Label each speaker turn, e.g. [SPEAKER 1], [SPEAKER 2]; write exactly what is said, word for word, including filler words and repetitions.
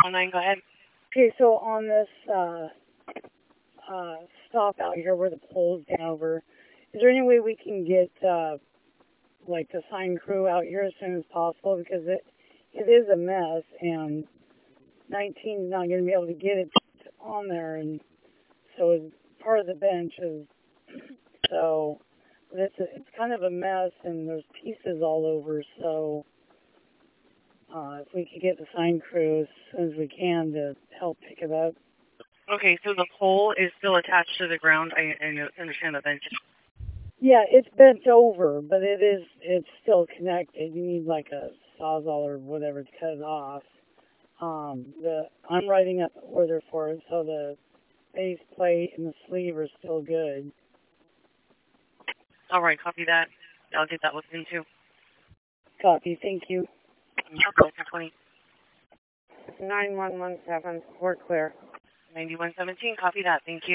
[SPEAKER 1] oh nine, go ahead.
[SPEAKER 2] Okay, so on this uh, uh, stop out here where the pole's down over, is there any way we can get uh, like the sign crew out here as soon as possible? Because it it is a mess, and nineteen is not going to be able to get it on there, and so is part of the bench is so it's a, it's kind of a mess, and there's pieces all over. So uh, if we could get the sign crew as soon as we can to help pick it up.
[SPEAKER 1] Okay, so the pole is still attached to the ground. I, I understand the bench.
[SPEAKER 2] Yeah, it's bent over, but it is it's still connected. You need like a sawzall or whatever to cut it off. Um, the I'm writing up the order for it, so the base plate and the sleeve are still good.
[SPEAKER 1] All right, copy that. I'll get that looked into.
[SPEAKER 2] Copy. Thank you.
[SPEAKER 1] twenty.
[SPEAKER 2] nine one one seven. We're clear.
[SPEAKER 1] ninety-one seventeen, copy that. Thank you.